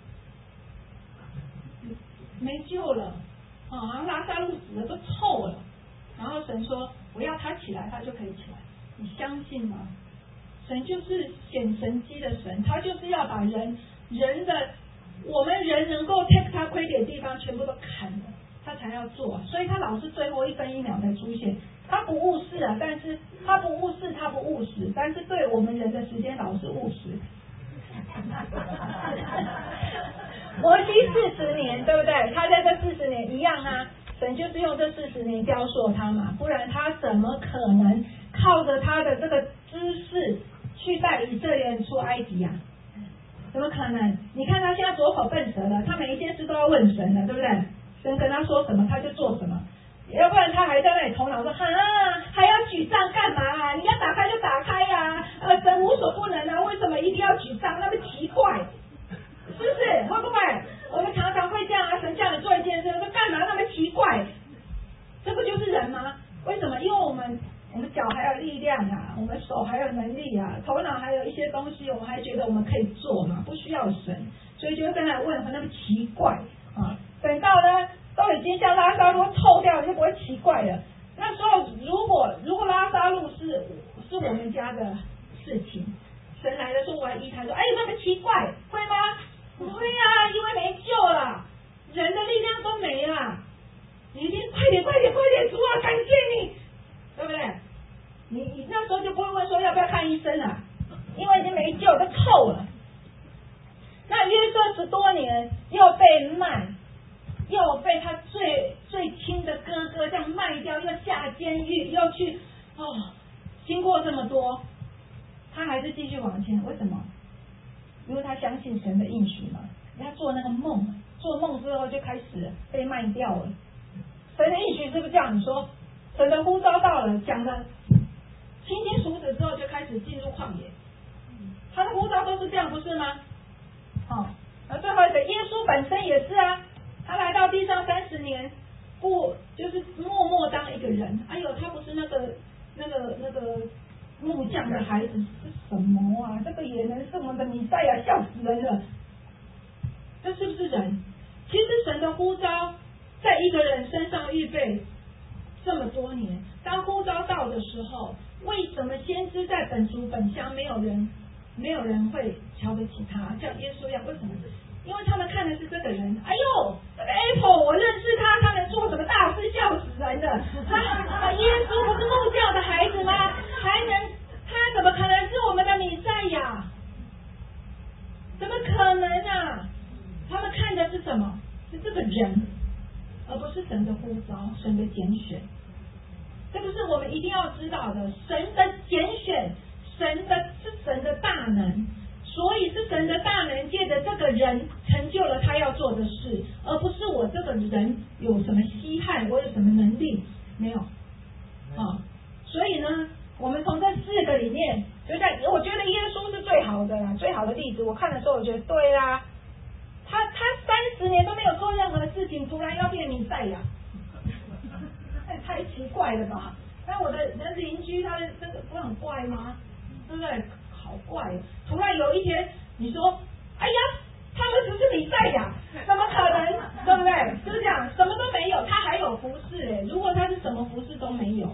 没救了，啊，好像拉萨路死了都臭了。然后神说我要他起来，他就可以起来。你相信吗？神就是显神迹的神，他就是要把人人的我们人能够 take 他亏点的地方全部都砍了，他才要做。所以他老是最后一分一秒才出现。他不务实啊，但是他不务实，他不务实，但是对我们人的时间老是务实。摩西四十年，对不对？他在这四十年一样啊，神就是用这四十年雕塑他嘛，不然他怎么可能靠着他的这个知识去带以色列人出埃及啊？怎么可能？你看他现在左口笨舌了，他每一件事都要问神的，对不对？神跟他说什么，他就做什么。要不然他还在那里头脑说，哈，还要举杖干嘛啊？你要打开就打开呀、啊，呃，神无所不能啊，为什么一定要举杖？那么奇怪，是不是？会不会？我们常常会这样啊，神叫你做一件事，说干嘛那么奇怪？这不就是人吗？为什么？因为我们我们脚还有力量啊，我们手还有能力啊，头脑还有一些东西，我们还觉得我们可以做嘛，不需要神，所以就会跟他问，那么奇怪啊？等到呢？都已经像拉萨路臭掉，你就不会奇怪了。那时候，如果如果拉萨路是是我们家的事情，神来的时候我还依他说，哎，那么奇怪，会吗？不会啊，因为没救了，人的力量都没了。你一定快点，快点，快点，主啊，感谢你，对不对？你你那时候就不会问说要不要看医生了，因为已经没救，都臭了。那约瑟十多年又被卖。又被他最最亲的哥哥这样卖掉，又下监狱，又去哦，经过这么多，他还是继续往前。为什么？因为他相信神的应许嘛。他做那个梦，做梦之后就开始被卖掉了。神的应许是不是这样？你说，神的呼召到了，讲的清清楚楚之后，就开始进入旷野。他的呼召都是这样，不是吗？好、哦，那最后一个耶稣本身也是啊。他来到地上三十年，不就是默默当一个人？哎呦，他不是那个那个那个木匠的孩子是什么啊？这个也能是我们的弥赛亚，笑死人了！这是不是人？其实神的呼召在一个人身上预备这么多年，当呼召到的时候，为什么先知在本族本乡没有人没有人会瞧得起他，像耶稣一样？为什么？因为他们看的是这个人，哎呦，这个 Apple 我认识他，他能做什么大事，笑死人了。他耶稣不是木匠的孩子吗？还能他怎么可能是我们的弥赛亚？怎么可能啊？他们看的是什么？是这个人，而不是神的呼召，神的拣选。这个是我们一定要知道的，神的拣选，神的是神的大能。所以是神的大能借着这个人成就了他要做的事，而不是我这个人有什么稀罕，我有什么能力，没有啊。所以呢，我们从这四个里面，就在我觉得耶稣是最好的啦，最好的例子。我看的时候，我觉得对啦，他他三十年都没有做任何事情，突然要变弥赛亚，太奇怪了吧？那我的人邻居他的这个不很怪吗？对不对？好怪！突然有一天，你说：“哎呀，他们只是弥赛亚，怎么可能？对不对？是不是这样？什么都没有，他还有服侍哎。如果他是什么服侍都没有，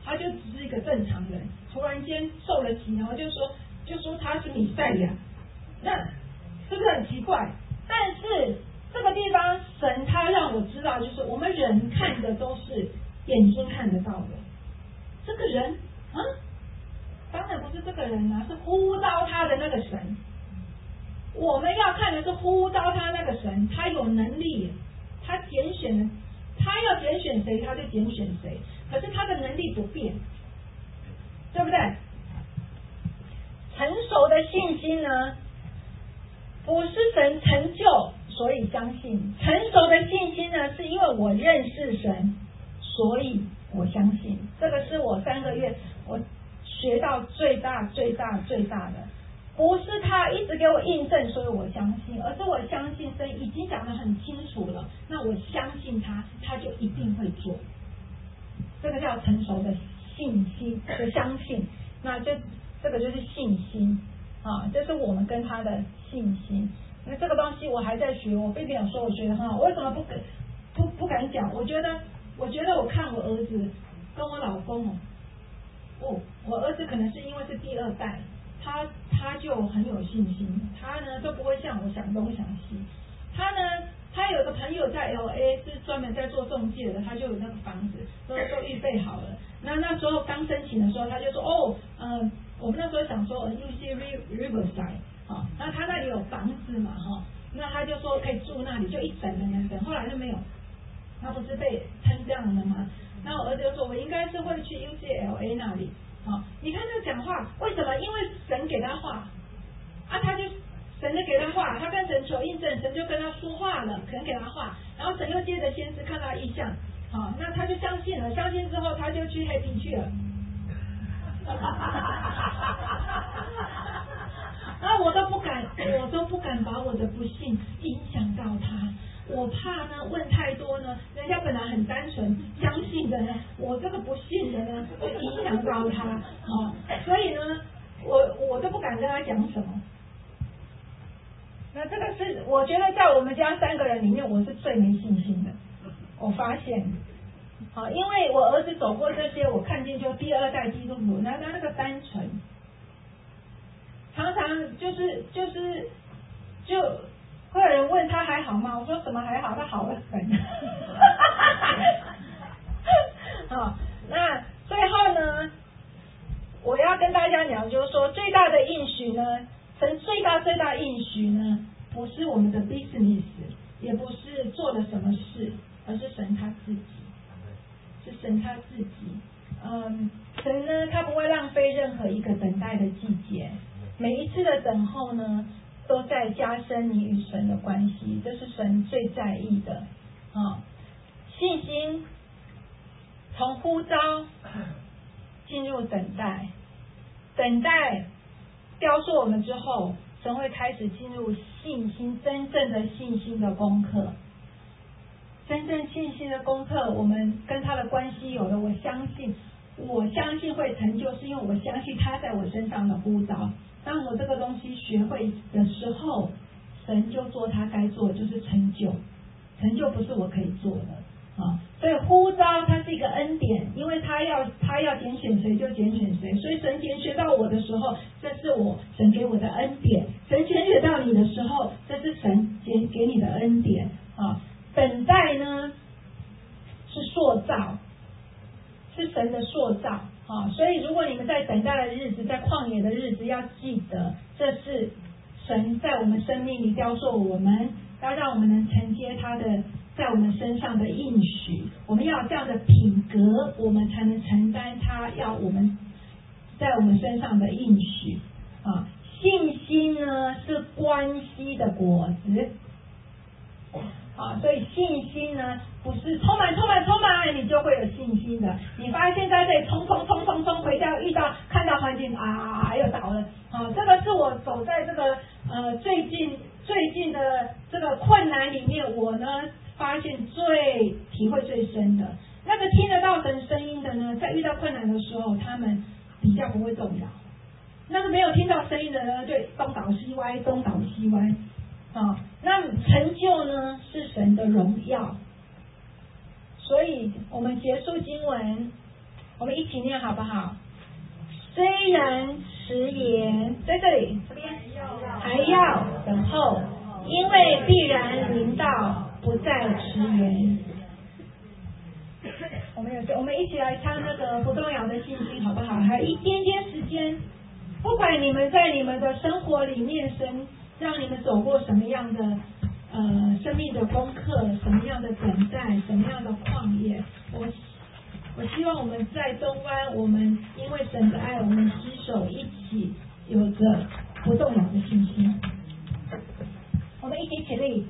他就只是一个正常人，突然间受了洗，然后就说就说他是弥赛亚，那是不是很奇怪？但是这个地方神他让我知道，就是我们人看的都是眼睛看得到的，这个人啊，当然不是这个人啊，是呼召他的那个神。我们要看的是呼召他那个神，他有能力，他拣选了，他要拣选谁他就拣选谁，可是他的能力不变，对不对？成熟的信心呢，不是神成就所以相信，成熟的信心呢，是因为我认识神，所以我相信。这个是我三个月我学到最大最大最大的，不是他一直给我印证所以我相信，而是我相信神已经讲得很清楚了，那我相信他，他就一定会做。这个叫成熟的信心的相信，那就这个就是信心啊，这是我们跟他的信心。那这个东西我还在学，我并没有说我学得很好，我为什么不敢不不敢讲？我觉得我觉得我看我儿子跟我老公哦，哦，我儿子可能是因为是第二代，他他就很有信心，他呢都不会像我想东想西。他呢，他有个朋友在 L A 是专门在做中介的，他就有那个房子都都预备好了。那那时候刚申请的时候，他就说哦，嗯、呃，我们那时候想说 U C Riverside 啊，那他那里有房子嘛哈，那他就说可以住那里，就一整个人等，后来就没有，他不是被撑这样的吗？然后我儿子就说，我应该是会去 U C L A 那里。啊，你看他讲话，为什么？因为神给他话啊，他就神就给他话，他跟神求印证，神就跟他说话了，神给他话，然后神又接着先是看到异象，好，那他就相信了，相信之后他就去黑皮去了。啊，我都不敢，我都不敢把我的不信影响到他。我怕呢，问太多呢，人家本来很单纯相信的呢，我这个不信的呢，会影响到他，哦，所以呢，我我都不敢跟他讲什么。那这个是我觉得在我们家三个人里面，我是最没信心的。我发现，好，因为我儿子走过这些，我看见就第二代基督徒，那他那个单纯，常常就是就是就。会有人问他还好吗？我说什么还好？他好了很。好，那最后呢，我要跟大家聊，就是说最大的应许呢，神最大最大应许呢，不是我们的 business， 也不是做了什么事，而是神他自己，是神他自己。嗯，神呢，他不会浪费任何一个等待的季节，每一次的等候呢，都在加深你与神的关系，这是神最在意的啊。信心从呼召进入等待，等待雕塑我们之后，神会开始进入信心，真正的信心的功课。真正信心的功课，我们跟他的关系有了，我相信，我相信会成就，是因为我相信他在我身上的呼召。当我这个东西学会的时候，神就做他该做的，就是成就。成就不是我可以做的啊，所以呼召它是一个恩典，因为他要他要拣选谁就拣选谁，所以神拣选到我的时候，这是我神给我的恩典；神拣选到你的时候，这是神给给你的恩典啊。等待呢是塑造，是神的塑造啊，所以如果你们在等待的日子，在旷野的日子，要记得这是神在我们生命里雕塑我们，要让我们能承接他的在我们身上的应许，我们要有这样的品格，我们才能承担他要我们在我们身上的应许啊。信心呢是关系的果子啊，所以信心呢不是充满充满充满你就会有信心的。你发现在这里冲冲冲冲冲，回家遇到看到环境啊又倒了啊，这个是我走在这个呃最近最近的这个困难里面，我呢发现最体会最深的，那个听得到神声音的呢，在遇到困难的时候，他们比较不会动摇；那个没有听到声音的呢，就东倒西歪，东倒西歪。啊，那成就呢是神的荣耀，所以我们结束经文， 我们一起念好不好？虽然迟延，在这里这边还要等候，因为必然临到，不再迟延。我们有，我们一起来唱那个不动摇的信心，好不好？还有一点点时间，不管你们在你们的生活里面，神让你们走过什么样的呃生命的功课，什么样的等待，什么样的旷野，我我希望我们在中湾，我们因为神的爱，我们携手一起，有着不动摇的信心。我们一起起立。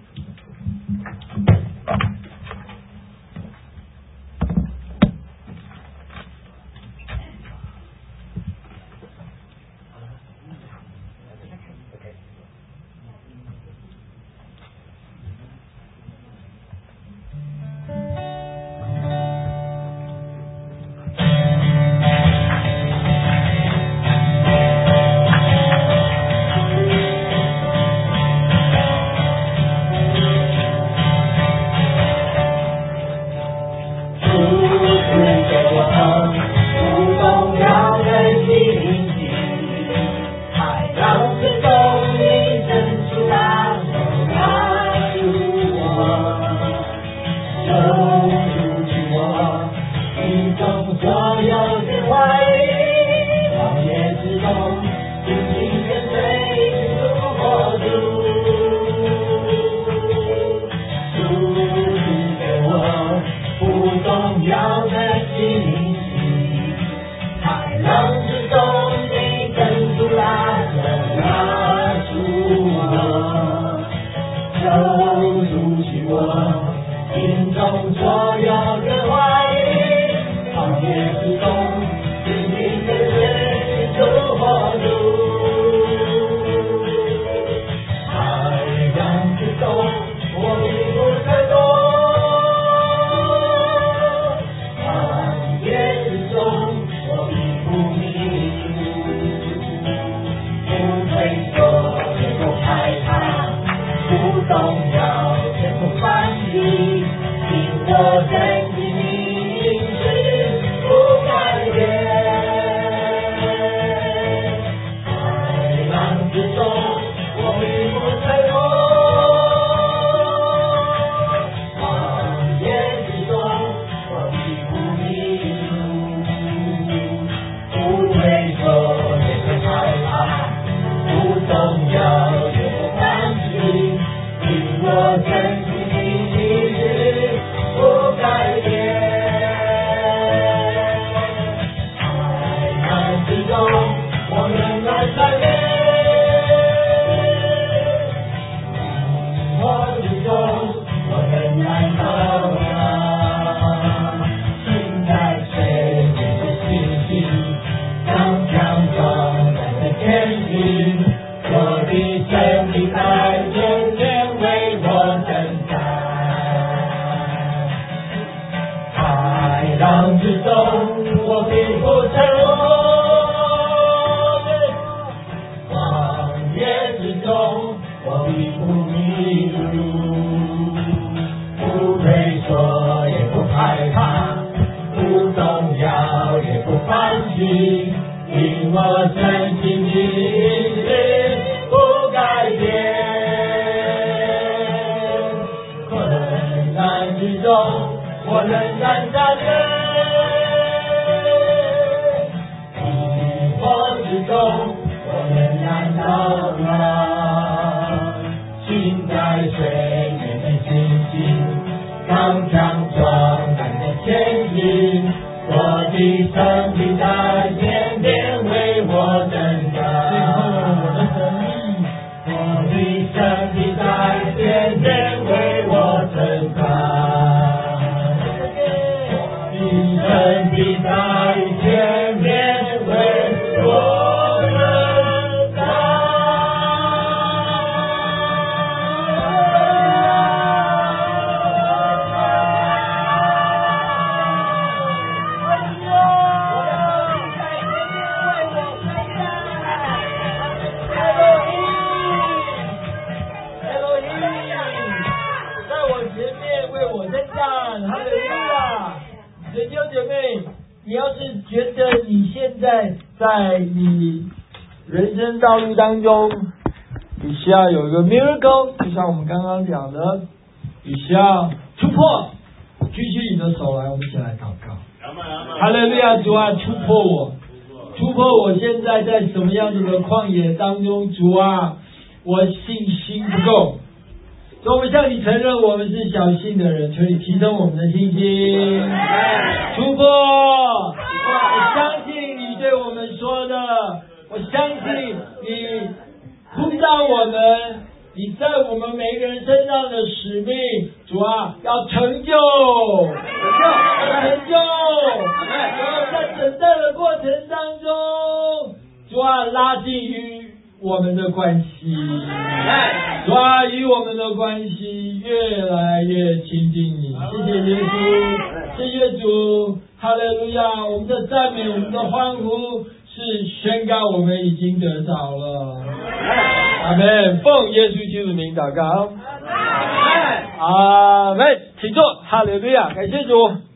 你要是觉得你现在在你人生道路当中，你需要有一个 miracle， 就像我们刚刚讲的，你需要突破，举起你的手来，我们一起来祷告。哈利路亚，主啊，突破我，突破我现在在什么样子的旷野当中，主啊，我信心不够。所以我们向你承认我们是小信的人，求你提升我们的信心，突破。我相信你对我们说的，我相信你呼召我们，你在我们每一个人身上的使命，主啊，要成就，要成就，要在等待的过程当中，主啊，拉近与我们的关系，主啊，与我们的关系越来越亲近你。谢谢耶稣，谢谢主，哈利路亚！我们的赞美，我们的欢呼，是宣告我们已经得着了。阿们，奉耶稣基督名祷告。阿们，请坐，哈利路亚！感谢主。